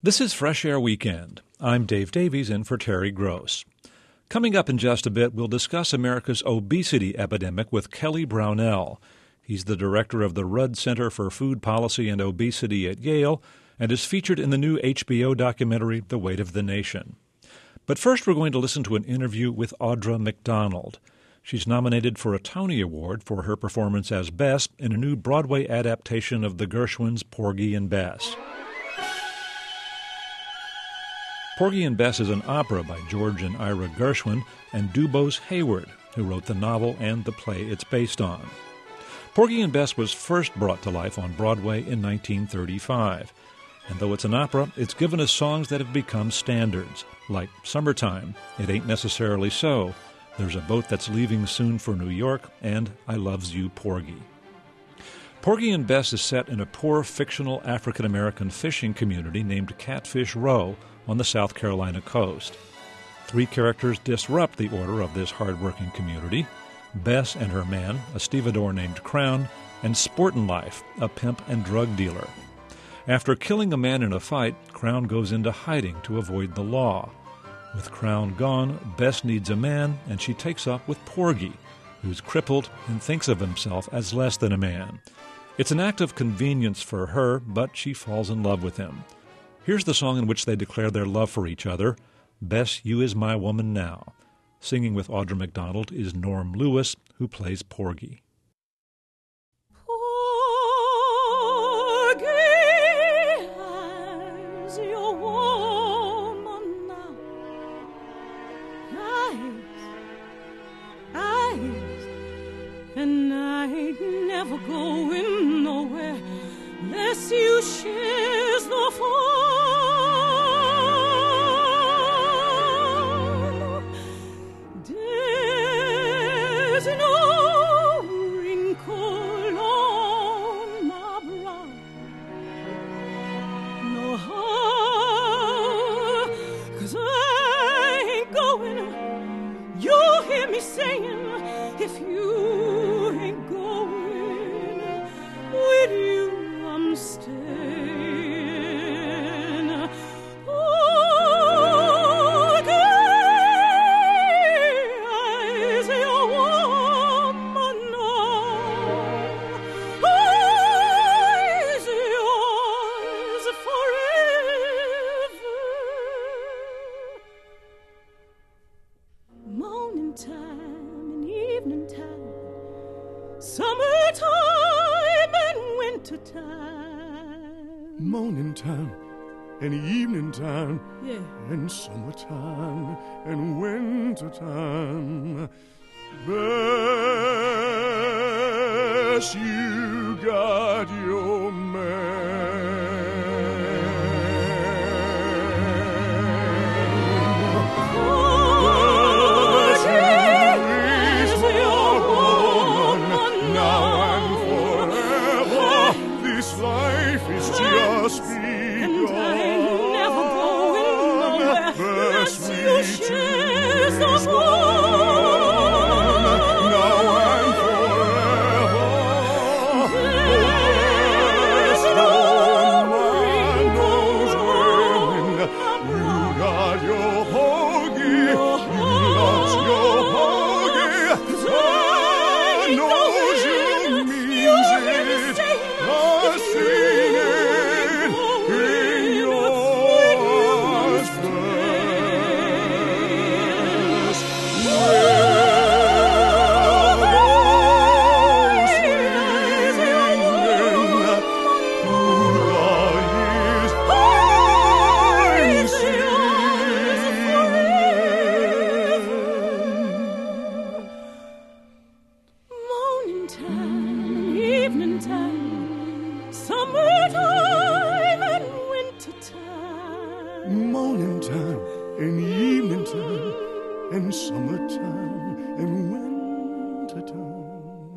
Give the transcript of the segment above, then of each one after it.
This is Fresh Air Weekend. I'm Dave Davies in for Terry Gross. Coming up in just a bit, we'll discuss America's obesity epidemic with Kelly Brownell. He's the director of the Rudd Center for Food Policy and Obesity at Yale and is featured in the new HBO documentary, The Weight of the Nation. But first, we're going to listen to an interview with Audra McDonald. She's nominated for a Tony Award for her performance as Bess in a new Broadway adaptation of the Gershwins' Porgy and Bess. Porgy and Bess is an opera by George and Ira Gershwin and Dubose Hayward, who wrote the novel and the play it's based on. Porgy and Bess was first brought to life on Broadway in 1935. And though it's an opera, it's given us songs that have become standards, like Summertime, It Ain't Necessarily So, There's a Boat That's Leaving Soon for New York, and I Loves You, Porgy. Porgy and Bess is set in a poor fictional African-American fishing community named Catfish Row on the South Carolina coast. Three characters disrupt the order of this hard-working community: Bess and her man, a stevedore named Crown, and Sportin' Life, a pimp and drug dealer. After killing a man in a fight, Crown goes into hiding to avoid the law. With Crown gone, Bess needs a man, and she takes up with Porgy, who's crippled and thinks of himself as less than a man. It's an act of convenience for her, but she falls in love with him. Here's the song in which they declare their love for each other, Bess, You Is My Woman Now. Singing with Audra McDonald is Norm Lewis, who plays Porgy. Porgy has your woman now. Eyes, and I ain't never going nowhere unless you shares the fun. There's no wrinkle on my brow, no how, 'cause I ain't going. You hear me saying, if you ain't going with you, I'm staying. Porgy is your woman now. Is yours forever. Morning time and evening time, summertime and winter time. Morning time and evening time, Yeah. and summertime and winter time. Bess, you got your life is just begun. And I'm never going nowhere unless you share the one. Now and forever. There's no man knows when. You got your Porgy. You lost your Porgy. I know you means it. Sing it in yours best. Morning time, evening time, summertime and winter time. Morning time and evening time and summertime and winter time.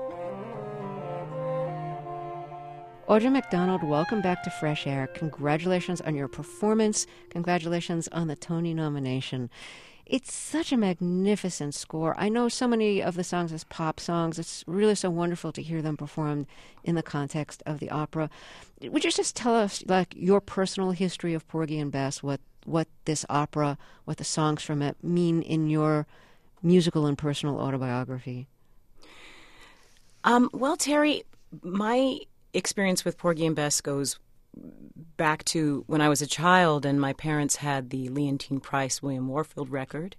Audra McDonald, welcome back to Fresh Air. Congratulations on your performance. Congratulations on the Tony nomination. It's such a magnificent score. I know so many of the songs as pop songs. It's really so wonderful to hear them performed in the context of the opera. Would you just tell us, like, your personal history of Porgy and Bess, what this opera, what the songs from it mean in your musical and personal autobiography? Well, Terry, my experience with Porgy and Bess goes back to when I was a child, and my parents had the Leontine Price, William Warfield record,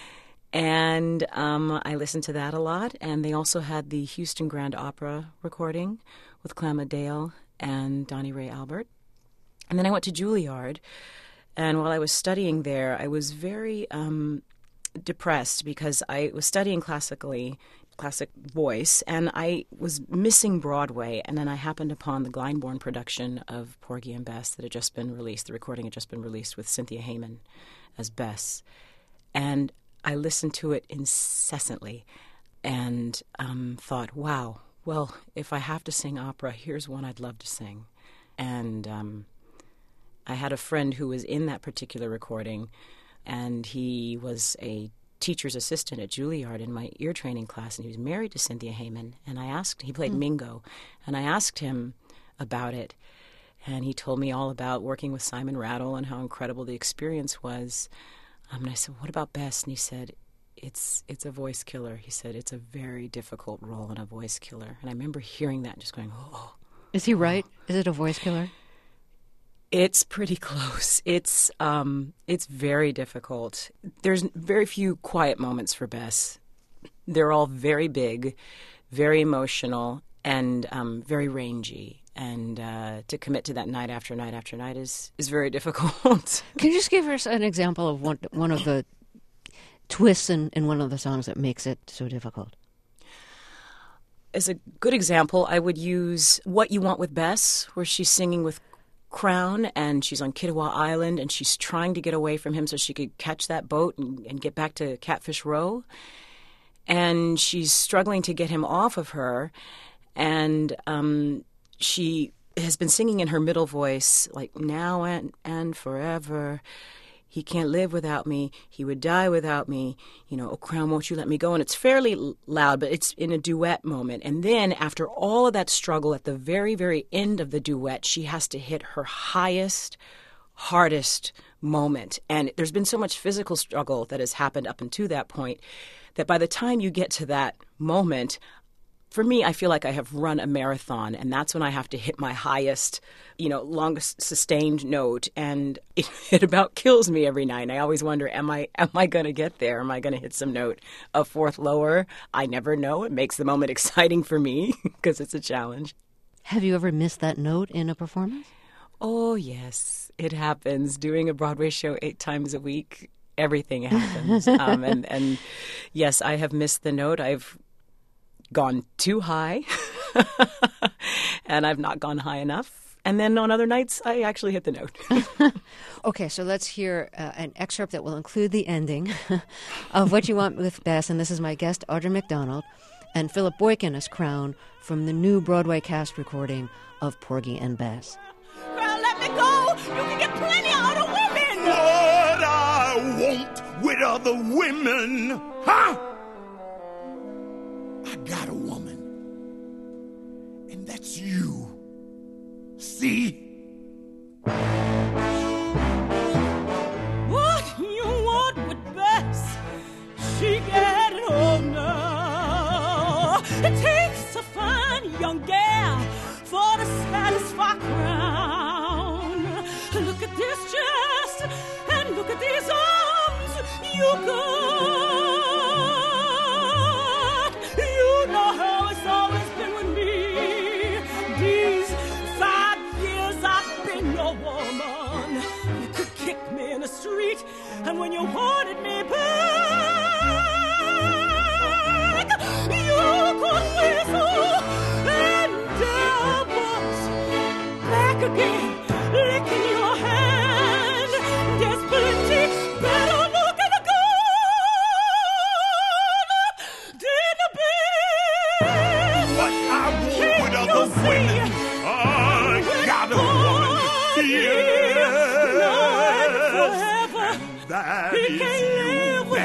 and I listened to that a lot. And they also had the Houston Grand Opera recording with Clem Dale and Donnie Ray Albert. And then I went to Juilliard, and while I was studying there, I was very depressed because I was studying classic voice, and I was missing Broadway. And then I happened upon the Glyndebourne production of Porgy and Bess that had just been released. The recording had just been released with Cynthia Hayman as Bess. And I listened to it incessantly and thought, wow, well, if I have to sing opera, here's one I'd love to sing. And I had a friend who was in that particular recording, and he was a teacher's assistant at Juilliard in my ear training class, and he was married to Cynthia Hayman. And he played Mingo, and I asked him about it, and he told me all about working with Simon Rattle and how incredible the experience was. And I said, what about Bess? And he said, it's a voice killer. He said, it's a very difficult role and a voice killer. And I remember hearing that and just going, oh. Is he right? Is it a voice killer? It's pretty close. It's very difficult. There's very few quiet moments for Bess. They're all very big, very emotional, and very rangy. And to commit to that night after night after night is very difficult. Can you just give us an example of one of the twists in one of the songs that makes it so difficult? As a good example, I would use What You Want with Bess, where she's singing with Crown, and she's on Kittiwah Island, and she's trying to get away from him so she could catch that boat and get back to Catfish Row. And she's struggling to get him off of her, and she has been singing in her middle voice, like, now and forever. He can't live without me. He would die without me. You know, oh, Crown, won't you let me go? And it's fairly loud, but it's in a duet moment. And then after all of that struggle, at the very, very end of the duet, she has to hit her highest, hardest moment. And there's been so much physical struggle that has happened up until that point that by the time you get to that moment, for me, I feel like I have run a marathon, and that's when I have to hit my highest, longest sustained note, and it about kills me every night. And I always wonder, am I going to get there? Am I going to hit some note a fourth lower? I never know. It makes the moment exciting for me because it's a challenge. Have you ever missed that note in a performance? Oh, yes. It happens. Doing a Broadway show 8 times a week, everything happens. And yes, I have missed the note. I've gone too high, and I've not gone high enough. And then on other nights, I actually hit the note. Okay, so let's hear an excerpt that will include the ending of What You Want with Bess. And this is my guest, Audra McDonald, and Philip Boykin as Crown from the new Broadway cast recording of Porgy and Bess. Girl, let me go. You can get plenty of other women. What I want with other women, huh? I got a woman, and that's you. See? What you want with Bess? She getting older. It takes a fine young gal for to satisfy Crown. Look at this chest and look at these arms. You got. You know how it's always been with me. These 5 years I've been your woman. You could kick me in the street, and when you wanted me back, you could whistle and dance back again, licking your hand. There's plenty better look at the gold than the best. What I want with other women, I got a woman, yeah. Forever. That He is can't live you.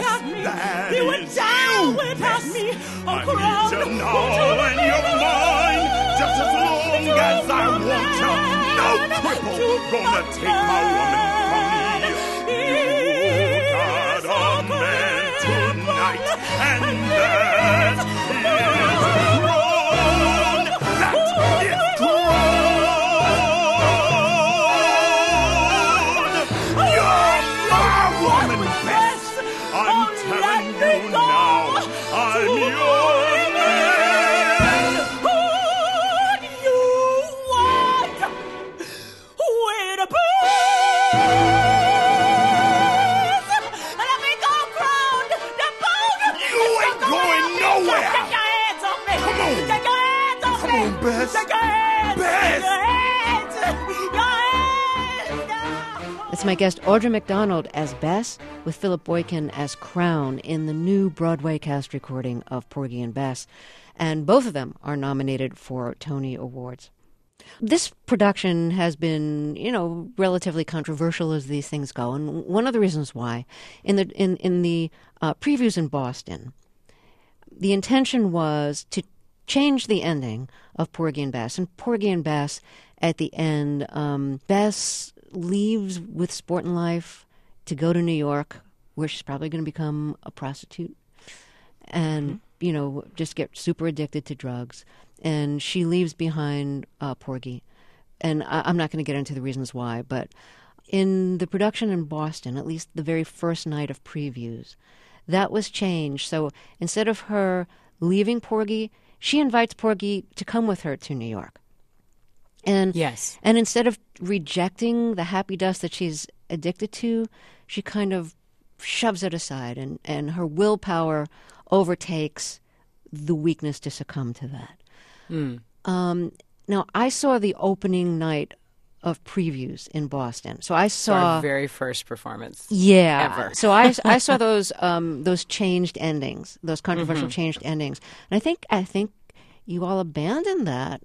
That You went is down you, way past Bess. me. I need to know when you're mine, just as long as I want you. No cripple gonna take my woman from me. You got a man tonight, and that is wrong. That is wrong. You're my woman, Bess. I'm telling you now, I'm your man. What you want? Where the booze? Let me go ground the boat. You ain't going nowhere. Take your hands off me. Come on. Take your hands off Come me. on, Bess. Take your hands. Bess. Your hands. Your hands. It's my guest Audra McDonald as Bess, with Philip Boykin as Crown in the new Broadway cast recording of Porgy and Bess. And both of them are nominated for Tony Awards. This production has been, relatively controversial as these things go, and one of the reasons why, in the previews in Boston, the intention was to change the ending of Porgy and Bess. And Porgy and Bess, at the end, Bess leaves with Sport and Life to go to New York, where she's probably going to become a prostitute and, just get super addicted to drugs. And she leaves behind Porgy. And I'm not going to get into the reasons why, but in the production in Boston, at least the very first night of previews, that was changed. So instead of her leaving Porgy, she invites Porgy to come with her to New York. And Yes. And instead of rejecting the happy dust that she's addicted to, she kind of shoves it aside, and her willpower overtakes the weakness to succumb to that. Now, I saw the opening night of previews in Boston, so I saw Our very first performance. ever. Ever. So I saw those changed endings, those controversial changed endings, and I think you all abandoned that.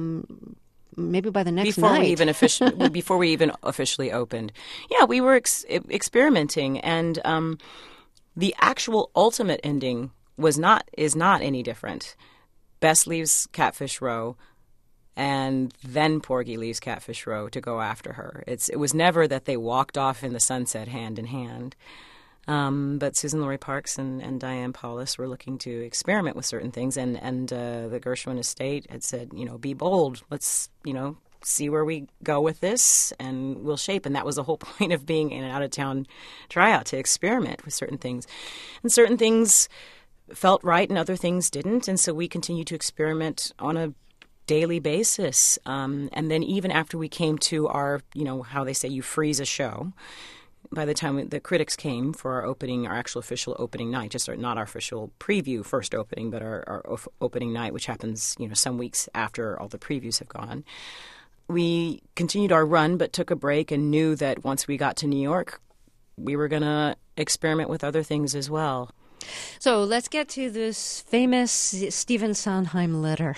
Maybe by the next before night. before we even officially opened. Yeah, we were experimenting, and the actual ultimate ending is not any different. Bess leaves Catfish Row, and then Porgy leaves Catfish Row to go after her. It was never that they walked off in the sunset hand in hand. But Susan Laurie Parks and Diane Paulus were looking to experiment with certain things, and the Gershwin estate had said, be bold. Let's, see where we go with this, and we'll shape. And that was the whole point of being in an out-of-town tryout, to experiment with certain things. And certain things felt right and other things didn't, and so we continued to experiment on a daily basis. And then even after we came to our, how they say you freeze a show, by the time the critics came for our actual official opening night, not our official preview first opening, but our opening night, which happens, some weeks after all the previews have gone, we continued our run but took a break and knew that once we got to New York, we were going to experiment with other things as well. So let's get to this famous Stephen Sondheim letter.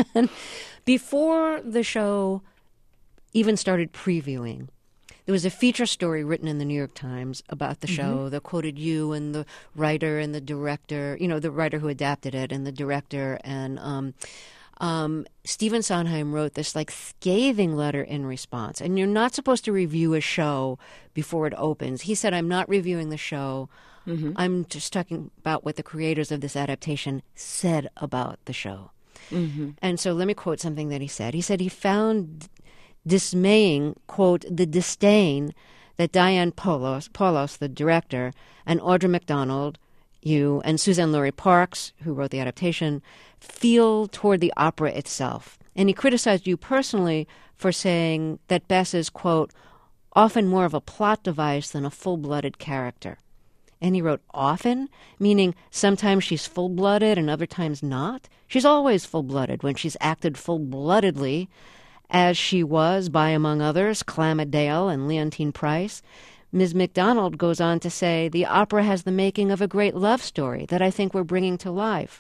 Before the show even started previewing, there was a feature story written in the New York Times about the show that quoted you and the writer and the director, the writer who adapted it and the director. And Stephen Sondheim wrote this scathing letter in response. And you're not supposed to review a show before it opens. He said, I'm not reviewing the show. I'm just talking about what the creators of this adaptation said about the show. And so let me quote something that he said. He said he found dismaying, quote, the disdain that Diane Paulus, the director, and Audra McDonald, you, and Suzanne Laurie Parks, who wrote the adaptation, feel toward the opera itself. And he criticized you personally for saying that Bess is, quote, often more of a plot device than a full-blooded character. And he wrote often, meaning sometimes she's full-blooded and other times not. She's always full-blooded when she's acted full-bloodedly, as she was by, among others, Clamma Dale and Leontine Price. Ms. McDonald goes on to say, the opera has the making of a great love story that I think we're bringing to life.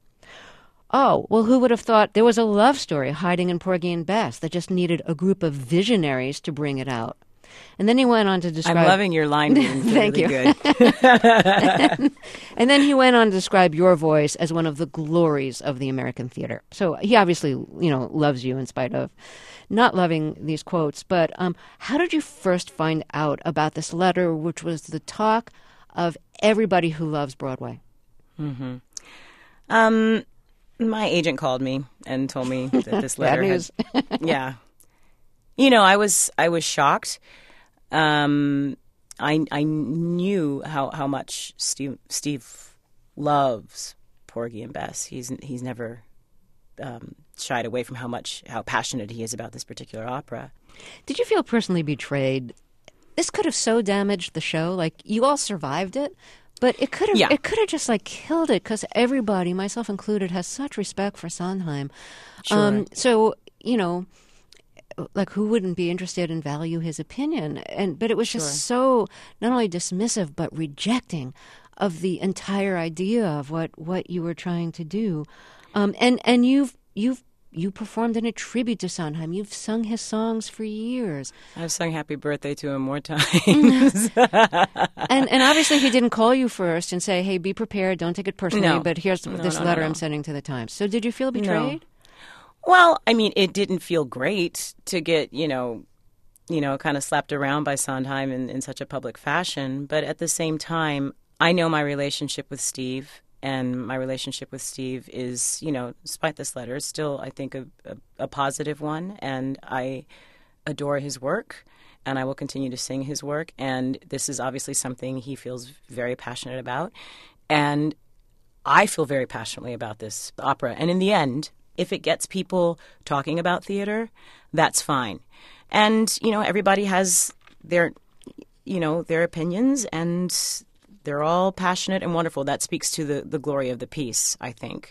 Oh, well, who would have thought there was a love story hiding in Porgy and Bess that just needed a group of visionaries to bring it out? And then he went on to describe... I'm loving your line reading. Thank really you. Good. And then he went on to describe your voice as one of the glories of the American theater. So he obviously, loves you in spite of not loving these quotes. But how did you first find out about this letter, which was the talk of everybody who loves Broadway? Mm-hmm. My agent called me and told me that this letter Bad news. Yeah. I was shocked. I knew how much Steve loves Porgy and Bess. He's never shied away from how passionate he is about this particular opera. Did you feel personally betrayed? This could have so damaged the show. Like, you all survived it, but it could have just killed it, because everybody, myself included, has such respect for Sondheim. Sure. So like, who wouldn't be interested in value his opinion? But it was just so not only dismissive but rejecting of the entire idea of what you were trying to do. And you performed in a tribute to Sondheim. You've sung his songs for years. I've sung Happy Birthday to him more times. and obviously he didn't call you first and say, hey, be prepared, don't take it personally, no. but here's this letter I'm sending to the Times. So did you feel betrayed? No. Well, I mean, it didn't feel great to get, kind of slapped around by Sondheim in such a public fashion. But at the same time, I know my relationship with Steve, and my relationship with Steve is, despite this letter, still, I think, a positive one. And I adore his work, and I will continue to sing his work. And this is obviously something he feels very passionate about. And I feel very passionately about this opera. And in the end, if it gets people talking about theater, that's fine. And, everybody has their opinions, and they're all passionate and wonderful. That speaks to the glory of the piece, I think.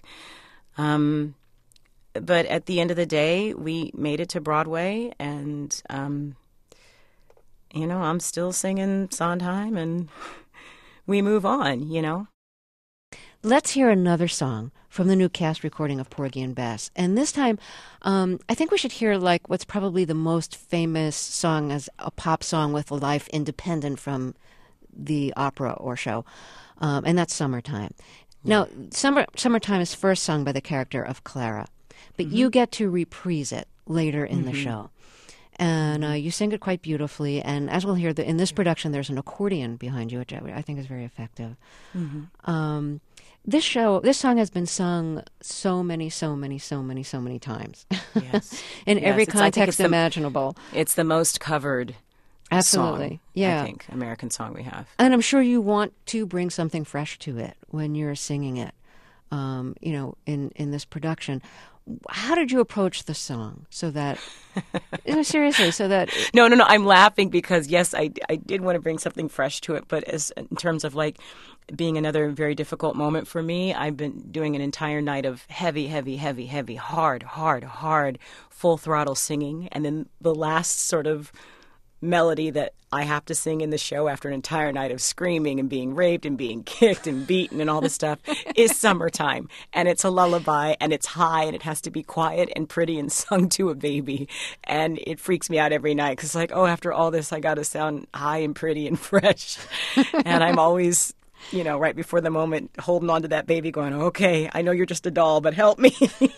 But at the end of the day, we made it to Broadway, and, I'm still singing Sondheim, and we move on, Let's hear another song from the new cast recording of Porgy and Bess. And this time, I think we should hear what's probably the most famous song as a pop song with a life independent from the opera or show, and that's Summertime. Now, Summertime is first sung by the character of Clara, but you get to reprise it later in the show. And you sing it quite beautifully. And as we'll hear, in this production, there's an accordion behind you, which I think is very effective. This song has been sung so many times. Yes. In every context imaginable. It's the most covered Absolutely. song, yeah. I think, American song we have. And I'm sure you want to bring something fresh to it when you're singing it, in this production. How did you approach the song so that, seriously, so that... No, I'm laughing because, yes, I did want to bring something fresh to it, but in terms of, being another very difficult moment for me, I've been doing an entire night of heavy, hard, full throttle singing, and then the last sort of melody that I have to sing in the show after an entire night of screaming and being raped and being kicked and beaten and all this stuff is Summertime. And it's a lullaby, and it's high, and it has to be quiet and pretty and sung to a baby. And it freaks me out every night because after all this, I got to sound high and pretty and fresh. And I'm always, right before the moment, holding on to that baby going, okay, I know you're just a doll, but help me.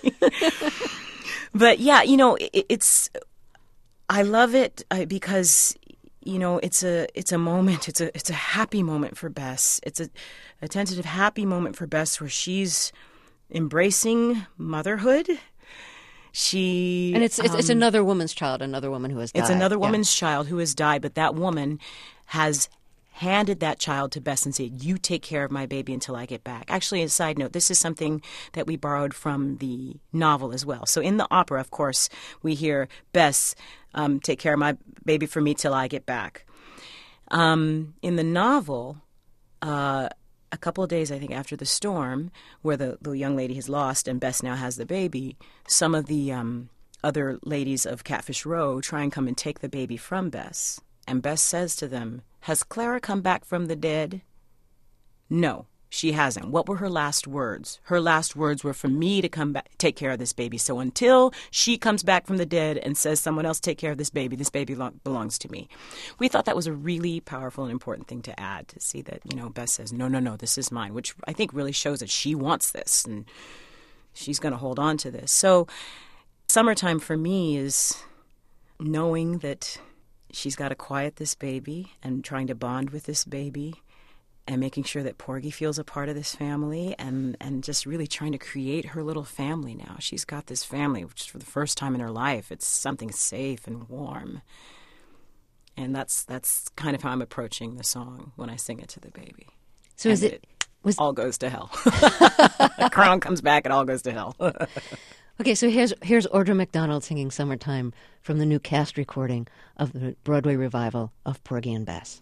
But yeah, it's... I love it because, it's a moment. It's a happy moment for Bess. It's a tentative happy moment for Bess where she's embracing motherhood. And it's another woman's child, another woman who has died. It's another woman's child who has died, but that woman has handed that child to Bess and said, you take care of my baby until I get back. Actually, as a side note, this is something that we borrowed from the novel as well. So in the opera, of course, we hear Bess, take care of my baby for me till I get back. In the novel, a couple of days, I think, after the storm, where the young lady has lost and Bess now has the baby, some of the other ladies of Catfish Row try and come and take the baby from Bess. And Bess says to them, has Clara come back from the dead? No, She hasn't. What were her last words? Her last words were for me to come back, take care of this baby. So until she comes back from the dead and says someone else take care of this baby belongs to me. We thought that was a really powerful and important thing to add, to see that, Bess says, no, this is mine, which I think really shows that she wants this and she's going to hold on to this. So summertime for me is knowing that she's got to quiet this baby and trying to bond with this baby and making sure that Porgy feels a part of this family and just really trying to create her little family now. She's got this family, which for the first time in her life, it's something safe and warm. And that's kind of how I'm approaching the song when I sing it to the baby. So all goes to hell. Crown comes back, it all goes to hell. Okay, so here's Audra McDonald singing Summertime from the new cast recording of the Broadway revival of Porgy and Bess.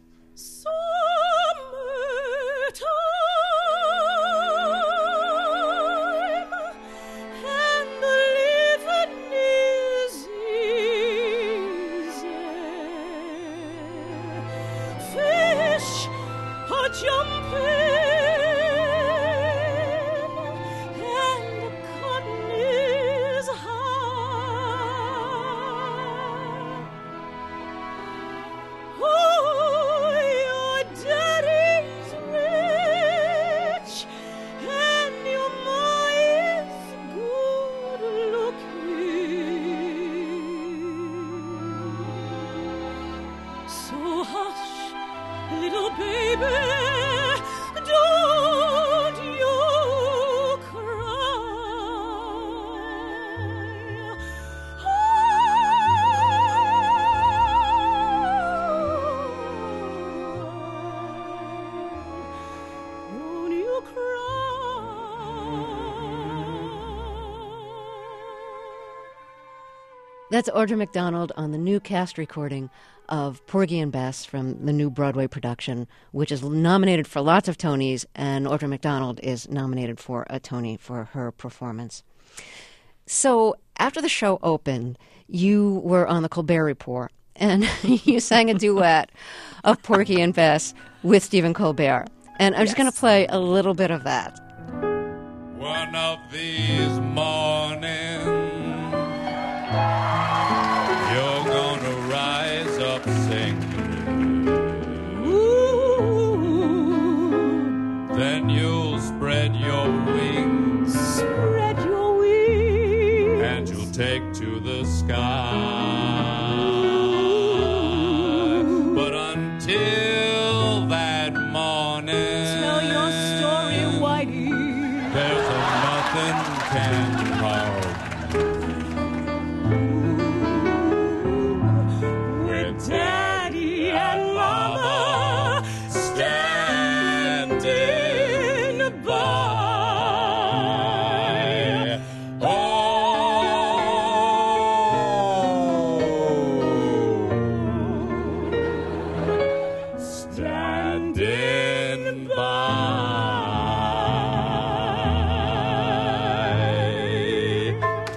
Little baby, don't you cry. Don't you cry. That's Audra McDonald on the new cast recording of Porgy and Bess from the new Broadway production, which is nominated for lots of Tonys, and Audra McDonald is nominated for a Tony for her performance. So after the show opened, you were on the Colbert Report, and you sang a duet of Porgy and Bess with Stephen Colbert. And I'm just going to play a little bit of that. One of these mornings, you're gonna rise up singing. Ooh, Then you'll spread your wings spread your wings. and you'll take to the sky. But until that morning, Tell your story, Whitey. there's nothing can harm. With Daddy and Mama standing by. Oh, standing by.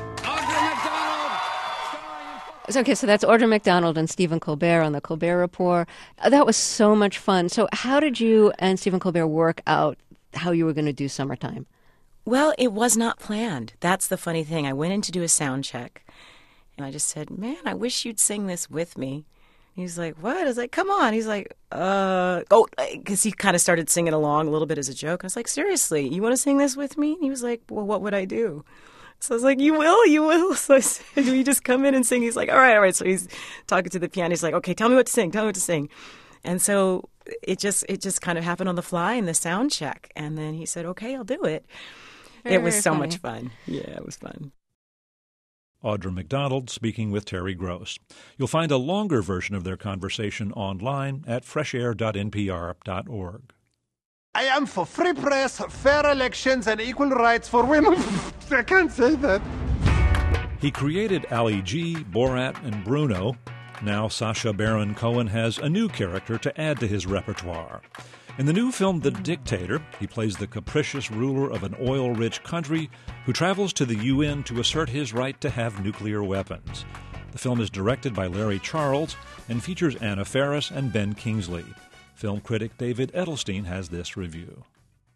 Okay, so that's Audra McDonald and Stephen Colbert on the Colbert Report. That was so much fun. So how did you and Stephen Colbert work out how you were going to do Summertime? Well, it was not planned. That's the funny thing. I went in to do a sound check, and I just said, man, I wish you'd sing this with me. He's like, what? I was like, come on. He's like, because he kind of started singing along a little bit as a joke. I was like, seriously, you want to sing this with me? And he was like, well, what would I do? So I was like, you will. So I said, will you just come in and sing? He's like, all right. So he's talking to the piano. He's like, okay, tell me what to sing. And so it just kind of happened on the fly in the sound check. And then he said, okay, I'll do it. It was so much fun. Yeah, it was fun. Audra McDonald speaking with Terry Gross. You'll find a longer version of their conversation online at freshair.npr.org. I am for free press, fair elections, and equal rights for women. I can't say that. He created Ali G, Borat, and Bruno. Now Sacha Baron Cohen has a new character to add to his repertoire. In the new film The Dictator, he plays the capricious ruler of an oil-rich country who travels to the UN to assert his right to have nuclear weapons. The film is directed by Larry Charles and features Anna Faris and Ben Kingsley. Film critic David Edelstein has this review.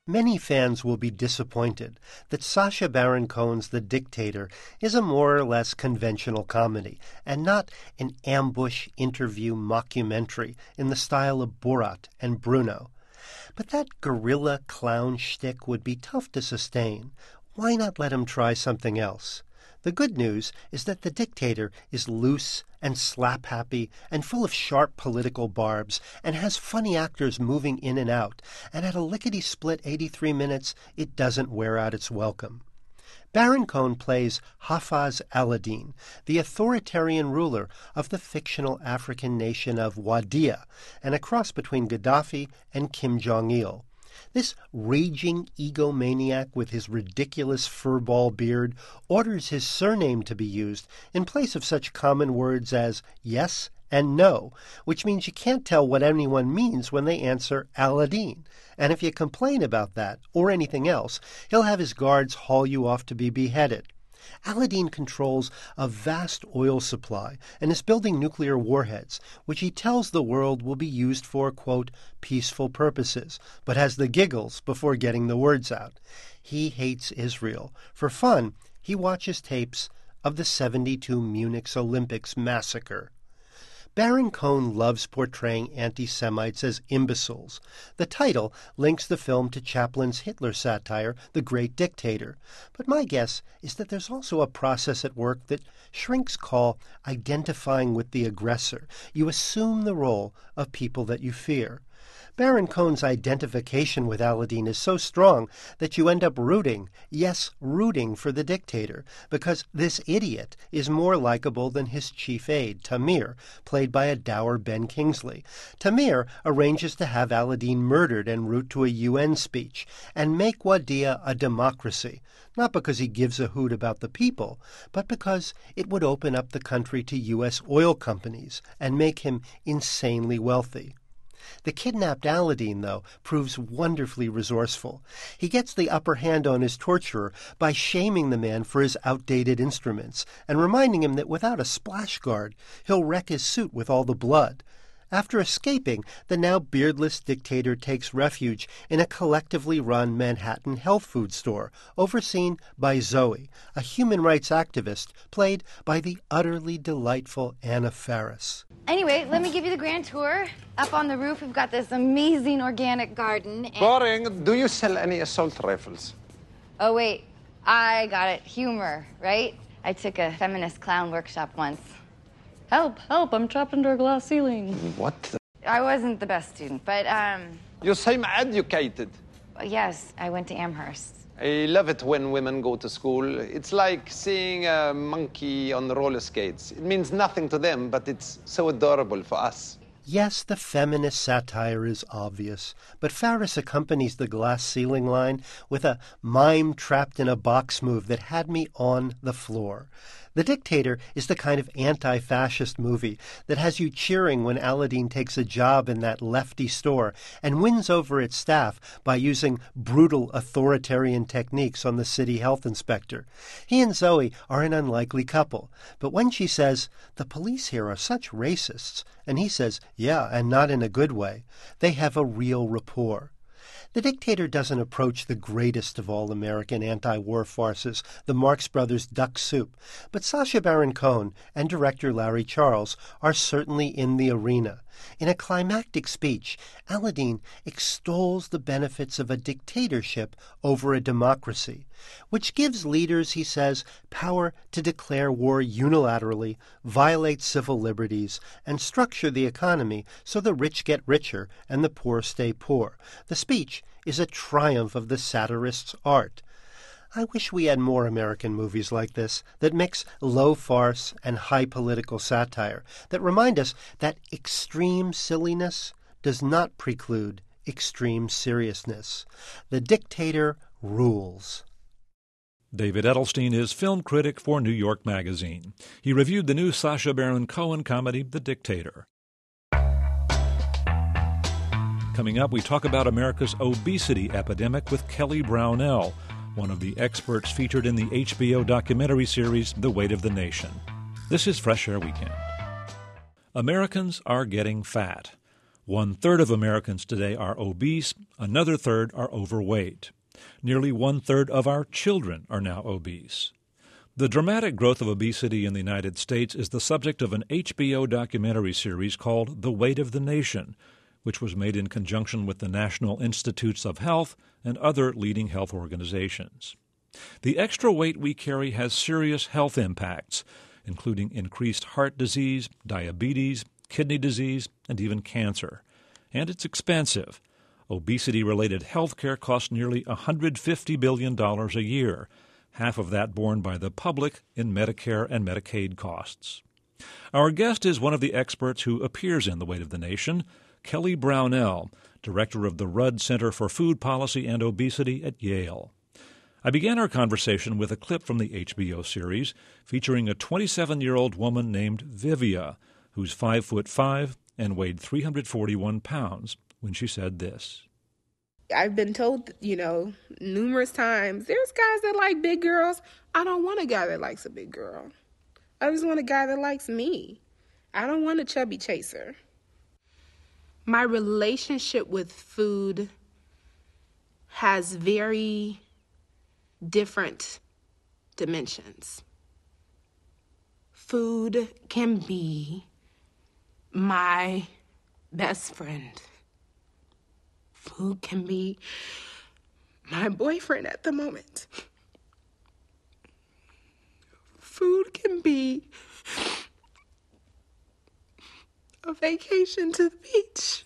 Many fans will be disappointed that Sacha Baron Cohen's The Dictator is a more or less conventional comedy, and not an ambush interview mockumentary in the style of Borat and Bruno. But that guerrilla clown shtick would be tough to sustain. Why not let him try something else? The good news is that The Dictator is loose and slap-happy and full of sharp political barbs and has funny actors moving in and out, and at a lickety-split 83 minutes, it doesn't wear out its welcome. Baron Cohen plays Hafez Aladdin, the authoritarian ruler of the fictional African nation of Wadiya, and a cross between Gaddafi and Kim Jong-il. This raging egomaniac with his ridiculous furball beard orders his surname to be used in place of such common words as yes and no, which means you can't tell what anyone means when they answer Aladdin. And if you complain about that or anything else, he'll have his guards haul you off to be beheaded. Aladdin controls a vast oil supply and is building nuclear warheads, which he tells the world will be used for, quote, peaceful purposes, but has the giggles before getting the words out. He hates Israel. For fun, he watches tapes of the 72 Munich's Olympics massacre. Baron Cohen loves portraying anti-Semites as imbeciles. The title links the film to Chaplin's Hitler satire, The Great Dictator. But my guess is that there's also a process at work that shrinks call identifying with the aggressor. You assume the role of people that you fear. Baron Cohen's identification with Aladdin is so strong that you end up rooting for the dictator, because this idiot is more likable than his chief aide, Tamir, played by a dour Ben Kingsley. Tamir arranges to have Aladdin murdered en route to a UN speech and make Wadiya a democracy, not because he gives a hoot about the people, but because it would open up the country to U.S. oil companies and make him insanely wealthy. The kidnapped Aladdin, though, proves wonderfully resourceful. He gets the upper hand on his torturer by shaming the man for his outdated instruments and reminding him that without a splash guard, he'll wreck his suit with all the blood. After escaping, the now beardless dictator takes refuge in a collectively run Manhattan health food store, overseen by Zoe, a human rights activist played by the utterly delightful Anna Faris. Anyway, let me give you the grand tour. Up on the roof, we've got this amazing organic garden. And... Boring. Do you sell any assault rifles? Oh, wait. I got it. Humor, right? I took a feminist clown workshop once. Help, help, I'm trapped under a glass ceiling. What the... I wasn't the best student, but, You seem educated. Yes, I went to Amherst. I love it when women go to school. It's like seeing a monkey on roller skates. It means nothing to them, but it's so adorable for us. Yes, the feminist satire is obvious, but Faris accompanies the glass ceiling line with a mime trapped in a box move that had me on the floor. The Dictator is the kind of anti-fascist movie that has you cheering when Aladdin takes a job in that lefty store and wins over its staff by using brutal authoritarian techniques on the city health inspector. He and Zoe are an unlikely couple, but when she says, "The police here are such racists," and he says, "Yeah, and not in a good way," they have a real rapport. The Dictator doesn't approach the greatest of all American anti-war farces, the Marx Brothers' Duck Soup, but Sacha Baron Cohen and director Larry Charles are certainly in the arena. In a climactic speech, Aladdin extols the benefits of a dictatorship over a democracy, which gives leaders, he says, power to declare war unilaterally, violate civil liberties, and structure the economy so the rich get richer and the poor stay poor. The speech is a triumph of the satirist's art. I wish we had more American movies like this that mix low farce and high political satire, that remind us that extreme silliness does not preclude extreme seriousness. The Dictator rules. David Edelstein is film critic for New York Magazine. He reviewed the new Sacha Baron Cohen comedy, The Dictator. Coming up, we talk about America's obesity epidemic with Kelly Brownell, one of the experts featured in the HBO documentary series The Weight of the Nation. This is Fresh Air Weekend. Americans are getting fat. 1/3 of Americans today are obese, another third are overweight. Nearly 1/3 of our children are now obese. The dramatic growth of obesity in the United States is the subject of an HBO documentary series called The Weight of the Nation, which was made in conjunction with the National Institutes of Health and other leading health organizations. The extra weight we carry has serious health impacts, including increased heart disease, diabetes, kidney disease, and even cancer. And it's expensive. Obesity-related health care costs nearly $150 billion a year, half of that borne by the public in Medicare and Medicaid costs. Our guest is one of the experts who appears in The Weight of the Nation, Kelly Brownell, director of the Rudd Center for Food Policy and Obesity at Yale. I began our conversation with a clip from the HBO series featuring a 27-year-old woman named Vivia, who's 5'5" and weighed 341 pounds, when she said this. I've been told, numerous times, there's guys that like big girls. I don't want a guy that likes a big girl. I just want a guy that likes me. I don't want a chubby chaser. My relationship with food has very different dimensions. Food can be my best friend. Food can be my boyfriend at the moment. Food can be a vacation to the beach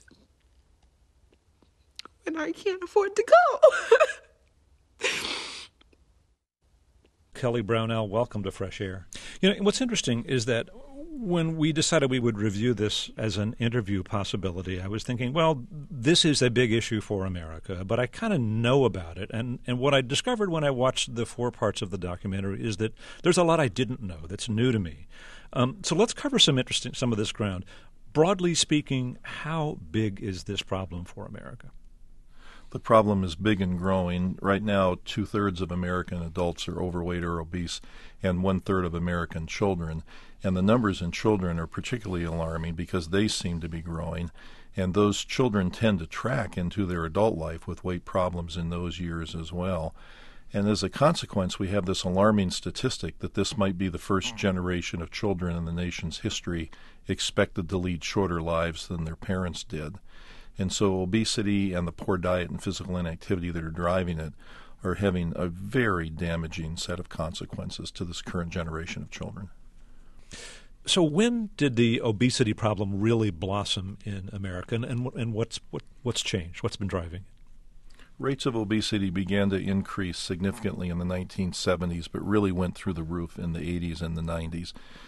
when I can't afford to go. Kelly Brownell, welcome to Fresh Air. What's interesting is that when we decided we would review this as an interview possibility, I was thinking, well, this is a big issue for America, but I kind of know about it. And what I discovered when I watched the 4 parts of the documentary is that there's a lot I didn't know that's new to me. So let's cover some of this ground. Broadly speaking, how big is this problem for America? The problem is big and growing. Right now, 2/3 of American adults are overweight or obese, and 1/3 of American children. And the numbers in children are particularly alarming because they seem to be growing. And those children tend to track into their adult life with weight problems in those years as well. And as a consequence, we have this alarming statistic that this might be the first generation of children in the nation's history expected to lead shorter lives than their parents did. And so obesity and the poor diet and physical inactivity that are driving it are having a very damaging set of consequences to this current generation of children. So when did the obesity problem really blossom in America, and what's changed? What's been driving it? Rates of obesity began to increase significantly in the 1970s, but really went through the roof in the 80s and the 90s.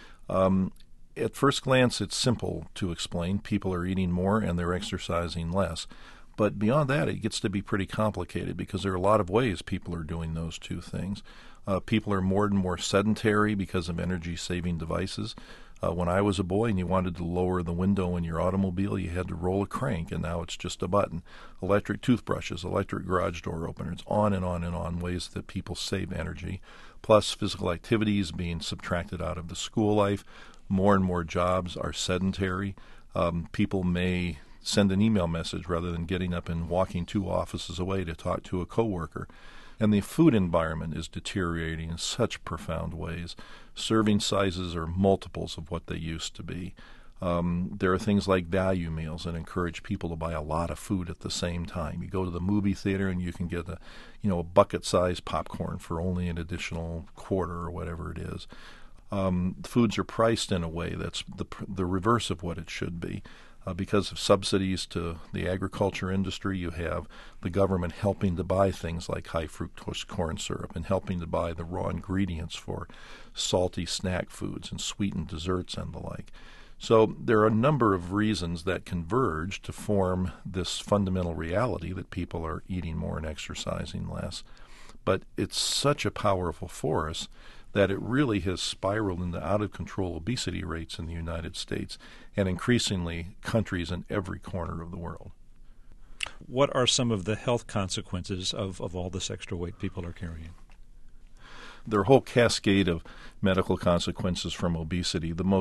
At first glance, it's simple to explain. People are eating more and they're exercising less. But beyond that, it gets to be pretty complicated because there are a lot of ways people are doing those two things. People are more and more sedentary because of energy-saving devices. When I was a boy and you wanted to lower the window in your automobile, you had to roll a crank, and now it's just a button. Electric toothbrushes, electric garage door openers, on and on and on, ways that people save energy. Plus, physical activities being subtracted out of the school life. More and more jobs are sedentary. People may send an email message rather than getting up and walking 2 offices away to talk to a coworker. And the food environment is deteriorating in such profound ways. Serving sizes are multiples of what they used to be. There are things like value meals that encourage people to buy a lot of food at the same time. You go to the movie theater and you can get a bucket-sized popcorn for only an additional quarter or whatever it is. Foods are priced in a way that's the reverse of what it should be. Because of subsidies to the agriculture industry, you have the government helping to buy things like high fructose corn syrup and helping to buy the raw ingredients for salty snack foods and sweetened desserts and the like. So there are a number of reasons that converge to form this fundamental reality that people are eating more and exercising less. But it's such a powerful force that it really has spiraled into out-of-control obesity rates in the United States and increasingly countries in every corner of the world. What are some of the health consequences of all this extra weight people are carrying? There are a whole cascade of medical consequences from obesity. The most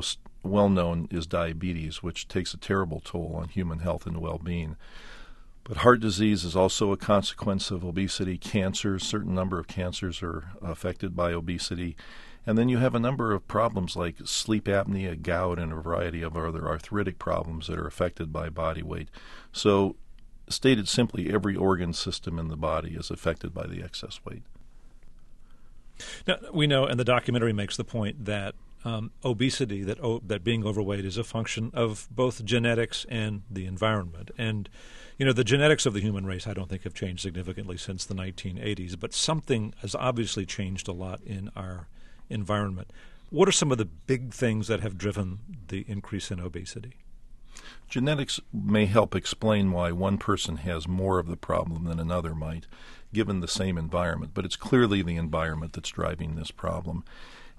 well known is diabetes, which takes a terrible toll on human health and well-being. But heart disease is also a consequence of obesity. Cancers, a certain number of cancers are affected by obesity. And then you have a number of problems like sleep apnea, gout, and a variety of other arthritic problems that are affected by body weight. So, stated simply, every organ system in the body is affected by the excess weight. Now, we know, and the documentary makes the point, that obesity, that being overweight is a function of both genetics and the environment. And, the genetics of the human race I don't think have changed significantly since the 1980s, but something has obviously changed a lot in our environment. What are some of the big things that have driven the increase in obesity? Genetics may help explain why one person has more of the problem than another might, given the same environment, but it's clearly the environment that's driving this problem.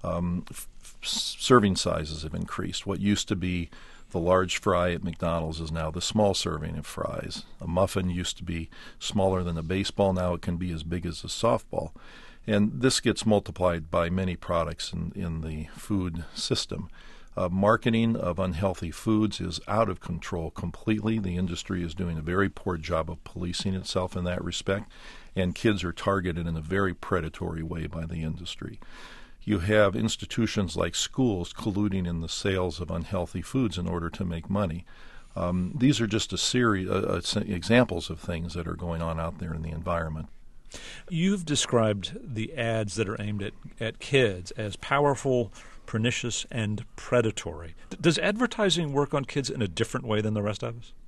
Serving sizes have increased. What used to be the large fry at McDonald's is now the small serving of fries. A muffin used to be smaller than a baseball. Now it can be as big as a softball. And this gets multiplied by many products in the food system. Marketing of unhealthy foods is out of control completely. The industry is doing a very poor job of policing itself in that respect, and kids are targeted in a very predatory way by the industry. You have institutions like schools colluding in the sales of unhealthy foods in order to make money. These are just a series examples of things that are going on out there in the environment. You've described the ads that are aimed at kids as powerful, pernicious, and predatory. Does advertising work on kids in a different way than the rest of us?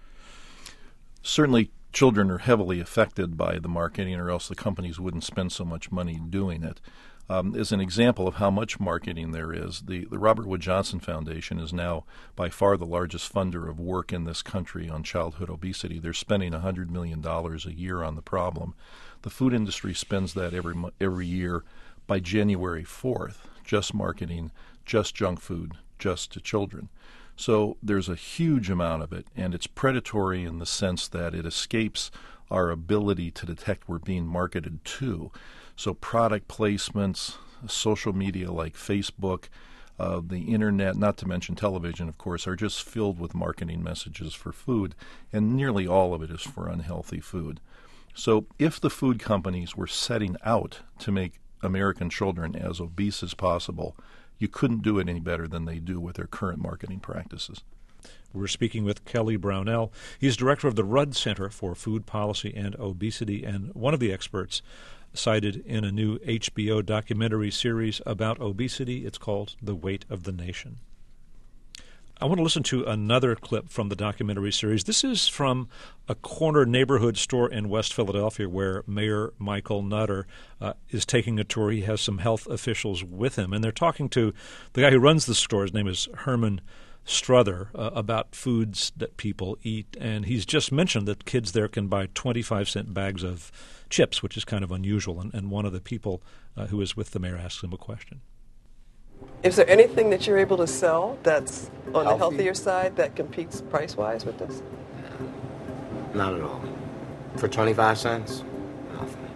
Certainly, children are heavily affected by the marketing, or else the companies wouldn't spend so much money doing it. As an example of how much marketing there is, the Robert Wood Johnson Foundation is now by far the largest funder of work in this country on childhood obesity. They're spending $100 million a year on the problem. The food industry spends that every year by January 4th, just marketing, just junk food, just to children. So there's a huge amount of it, and it's predatory in the sense that it escapes our ability to detect we're being marketed to. So product placements, social media like Facebook, the internet, not to mention television, of course, are just filled with marketing messages for food, and nearly all of it is for unhealthy food. So if the food companies were setting out to make American children as obese as possible, you couldn't do it any better than they do with their current marketing practices. We're speaking with Kelly Brownell. He's director of the Rudd Center for Food Policy and Obesity, and one of the experts cited in a new HBO documentary series about obesity. It's called The Weight of the Nation. I want to listen to another clip from the documentary series. This is from a corner neighborhood store in West Philadelphia where Mayor Michael Nutter is taking a tour. He has some health officials with him, and they're talking to the guy who runs the store. His name is Herman Struther, about foods that people eat, and he's just mentioned that kids there can buy 25-cent bags of chips, which is kind of unusual, and one of the people who is with the mayor asks him a question. Is there anything that you're able to sell that's on the healthier side that competes price-wise with this? Not at all. For 25 cents, nothing.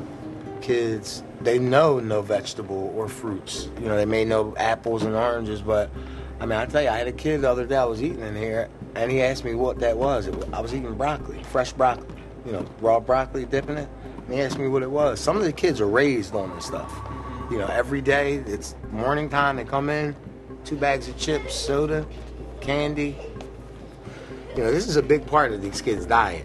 Kids, they know no vegetable or fruits. They may know apples and oranges, but I tell you, I had a kid the other day I was eating in here, and he asked me what that was. I was eating broccoli, fresh broccoli, raw broccoli, dipping it. And he asked me what it was. Some of the kids are raised on this stuff. Every day, it's morning time, they come in, 2 bags of chips, soda, candy. This is a big part of these kids' diet.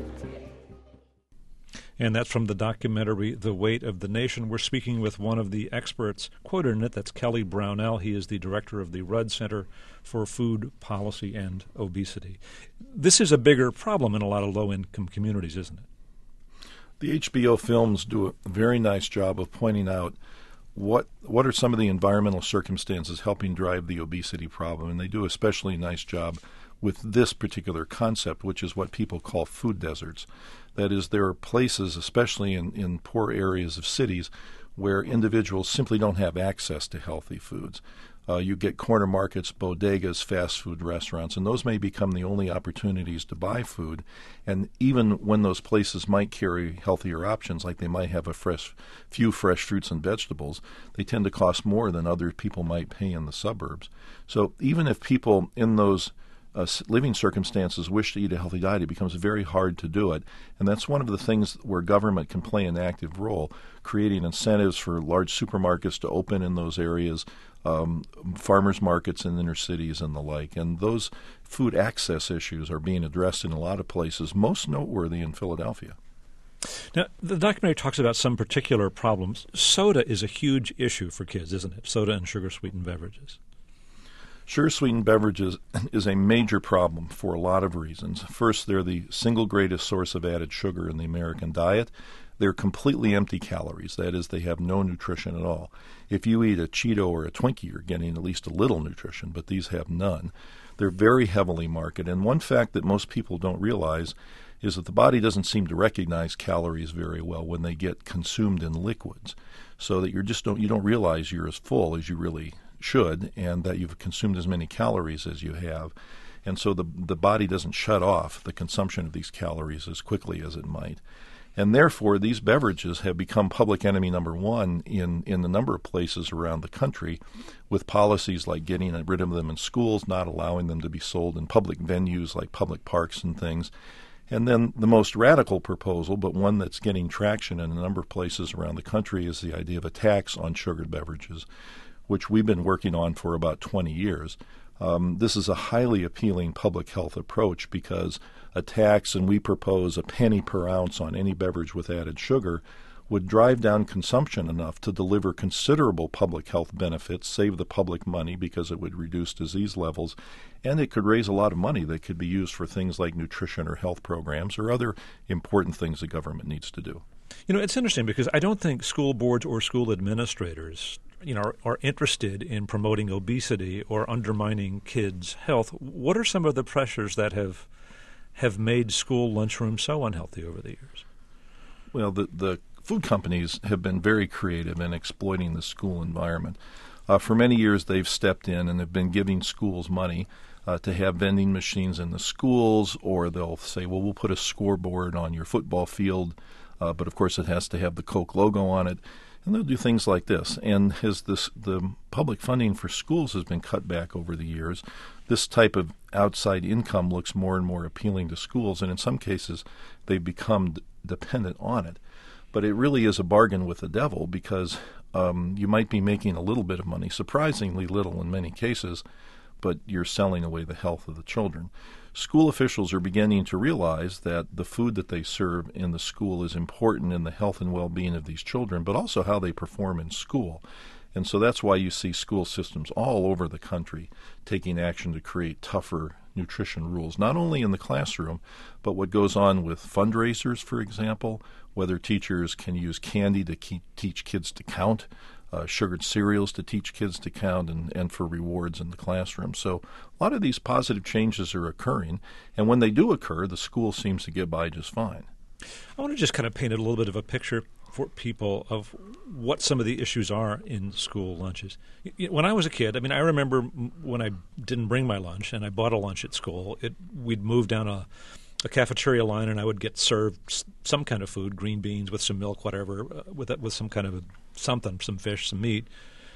And that's from the documentary The Weight of the Nation. We're speaking with one of the experts quoted in it. That's Kelly Brownell. He is the director of the Rudd Center for Food Policy and Obesity. This is a bigger problem in a lot of low-income communities, isn't it? The HBO films do a very nice job of pointing out what are some of the environmental circumstances helping drive the obesity problem, and they do especially a nice job with this particular concept, which is what people call food deserts. That is, there are places, especially in poor areas of cities, where individuals simply don't have access to healthy foods. You get corner markets, bodegas, fast food restaurants, and those may become the only opportunities to buy food. And even when those places might carry healthier options, like they might have few fresh fruits and vegetables, they tend to cost more than other people might pay in the suburbs. So even if people in those living circumstances wish to eat a healthy diet, it becomes very hard to do it. And that's one of the things where government can play an active role, creating incentives for large supermarkets to open in those areas, farmers markets in inner cities and the like. And those food access issues are being addressed in a lot of places, most noteworthy in Philadelphia. Now, the documentary talks about some particular problems. Soda is a huge issue for kids, isn't it? Soda and sugar-sweetened beverages. Sugar-sweetened beverages is a major problem for a lot of reasons. First, they're the single greatest source of added sugar in the American diet. They're completely empty calories. That is, they have no nutrition at all. If you eat a Cheeto or a Twinkie, you're getting at least a little nutrition, but these have none. They're very heavily marketed. And one fact that most people don't realize is that the body doesn't seem to recognize calories very well when they get consumed in liquids, so that you don't realize you're as full as you really should, and that you've consumed as many calories as you have. And so the body doesn't shut off the consumption of these calories as quickly as it might. And therefore, these beverages have become public enemy number one in a number of places around the country, with policies like getting rid of them in schools, not allowing them to be sold in public venues like public parks and things. And then the most radical proposal, but one that's getting traction in a number of places around the country, is the idea of a tax on sugared beverages, which we've been working on for about 20 years. This is a highly appealing public health approach because a tax, and we propose a penny per ounce on any beverage with added sugar, would drive down consumption enough to deliver considerable public health benefits, save the public money because it would reduce disease levels, and it could raise a lot of money that could be used for things like nutrition or health programs or other important things the government needs to do. You know, it's interesting because I don't think school boards or school administrators are interested in promoting obesity or undermining kids' health. What are some of the pressures that have made school lunchrooms so unhealthy over the years? Well, the food companies have been very creative in exploiting the school environment. For many years, they've stepped in and have been giving schools money to have vending machines in the schools, or they'll say, well, we'll put a scoreboard on your football field, but of course it has to have the Coke logo on it. And they'll do things like this. And as the public funding for schools has been cut back over the years, this type of outside income looks more and more appealing to schools, and in some cases they've become dependent on it. But it really is a bargain with the devil because you might be making a little bit of money, surprisingly little in many cases, but you're selling away the health of the children. School officials are beginning to realize that the food that they serve in the school is important in the health and well-being of these children, but also how they perform in school. And so that's why you see school systems all over the country taking action to create tougher nutrition rules, not only in the classroom, but what goes on with fundraisers, for example, whether teachers can use candy to teach kids to count, sugared cereals to teach kids to count, and for rewards in the classroom. So a lot of these positive changes are occurring, and when they do occur, the school seems to get by just fine. I want to just kind of paint a little bit of a picture for people of what some of the issues are in school lunches. When I was a kid, I remember when I didn't bring my lunch and I bought a lunch at school, we'd move down a cafeteria line and I would get served some kind of food, green beans with some milk, whatever, with some kind of something, some fish, some meat.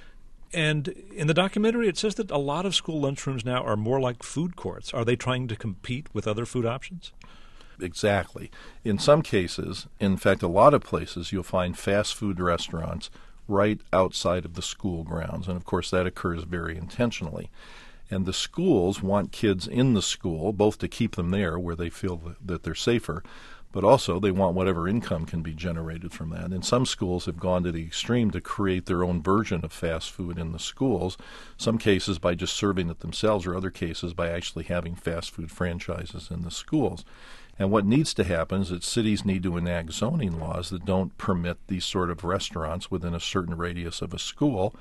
And in the documentary, it says that a lot of school lunchrooms now are more like food courts. Are they trying to compete with other food options? Exactly. In some cases, in fact, a lot of places, you'll find fast food restaurants right outside of the school grounds. And, of course, that occurs very intentionally. And the schools want kids in the school, both to keep them there where they feel that they're safer, but also they want whatever income can be generated from that. And some schools have gone to the extreme to create their own version of fast food in the schools, some cases by just serving it themselves, or other cases by actually having fast food franchises in the schools. And what needs to happen is that cities need to enact zoning laws that don't permit these sort of restaurants within a certain radius of a school.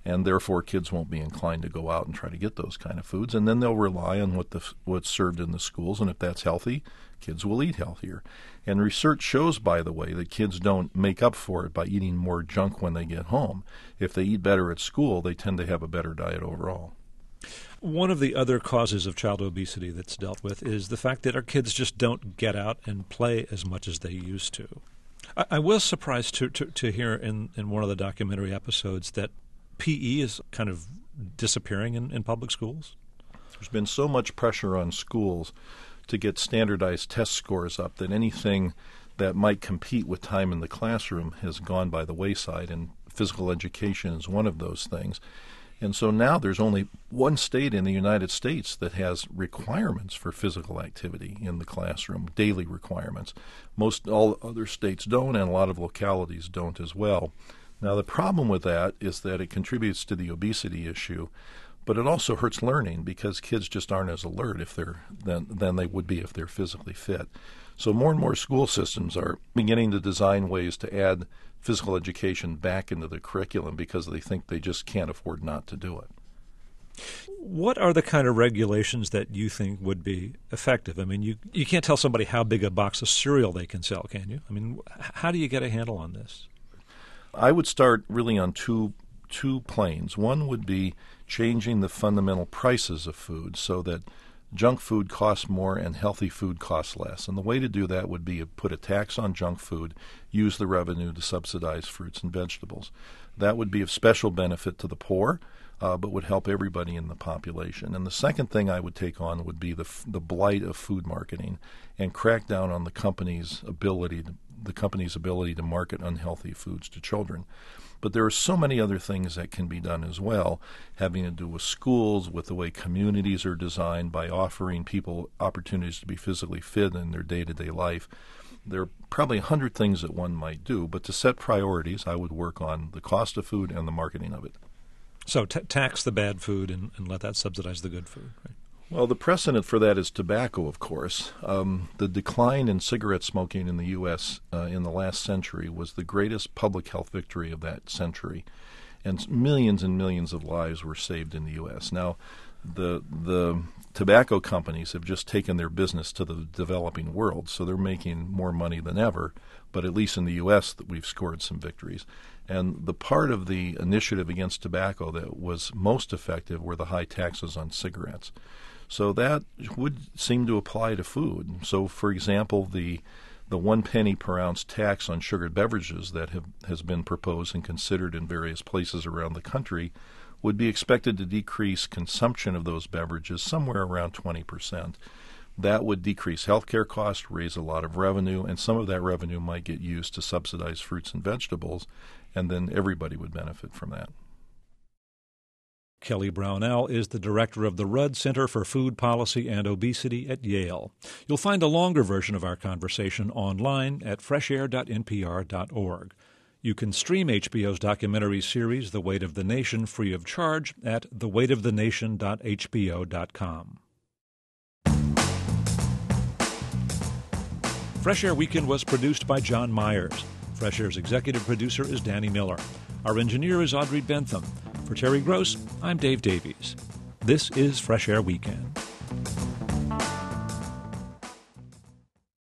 and therefore kids won't be inclined to go out and try to get those kind of foods, and then they'll rely on what's served in the schools, and if that's healthy, kids will eat healthier. And research shows, by the way, that kids don't make up for it by eating more junk when they get home. If they eat better at school, they tend to have a better diet overall. One of the other causes of child obesity that's dealt with is the fact that our kids just don't get out and play as much as they used to. I was surprised to hear in one of the documentary episodes that PE is kind of disappearing in public schools. There's been so much pressure on schools to get standardized test scores up that anything that might compete with time in the classroom has gone by the wayside, and physical education is one of those things. And so now there's only one state in the United States that has requirements for physical activity in the classroom, daily requirements. All other states don't, and a lot of localities don't as well. Now, the problem with that is that it contributes to the obesity issue, but it also hurts learning because kids just aren't as alert than they would be if they're physically fit. So more and more school systems are beginning to design ways to add physical education back into the curriculum because they think they just can't afford not to do it. What are the kind of regulations that you think would be effective? I mean, you can't tell somebody how big a box of cereal they can sell, can you? I mean, how do you get a handle on this? I would start really on two planes. One would be changing the fundamental prices of food so that junk food costs more and healthy food costs less. And the way to do that would be to put a tax on junk food, use the revenue to subsidize fruits and vegetables. That would be of special benefit to the poor, but would help everybody in the population. And the second thing I would take on would be the blight of food marketing and crack down on the company's ability to market unhealthy foods to children. But there are so many other things that can be done as well, having to do with schools, with the way communities are designed, by offering people opportunities to be physically fit in their day-to-day life. There are probably 100 things that one might do, but to set priorities, I would work on the cost of food and the marketing of it. So tax the bad food and let that subsidize the good food, right? Well, the precedent for that is tobacco, of course. The decline in cigarette smoking in the U.S. In the last century was the greatest public health victory of that century, and millions of lives were saved in the U.S. Now, the tobacco companies have just taken their business to the developing world, so they're making more money than ever, but at least in the U.S. we've scored some victories. And the part of the initiative against tobacco that was most effective were the high taxes on cigarettes. So that would seem to apply to food. So, for example, the 1 penny per ounce tax on sugared beverages that has been proposed and considered in various places around the country would be expected to decrease consumption of those beverages somewhere around 20%. That would decrease healthcare costs, raise a lot of revenue, and some of that revenue might get used to subsidize fruits and vegetables, and then everybody would benefit from that. Kelly Brownell is the director of the Rudd Center for Food Policy and Obesity at Yale. You'll find a longer version of our conversation online at freshair.npr.org. You can stream HBO's documentary series, The Weight of the Nation, free of charge at theweightofthenation.hbo.com. Fresh Air Weekend was produced by John Myers. Fresh Air's executive producer is Danny Miller. Our engineer is Audrey Bentham. For Terry Gross, I'm Dave Davies. This is Fresh Air Weekend.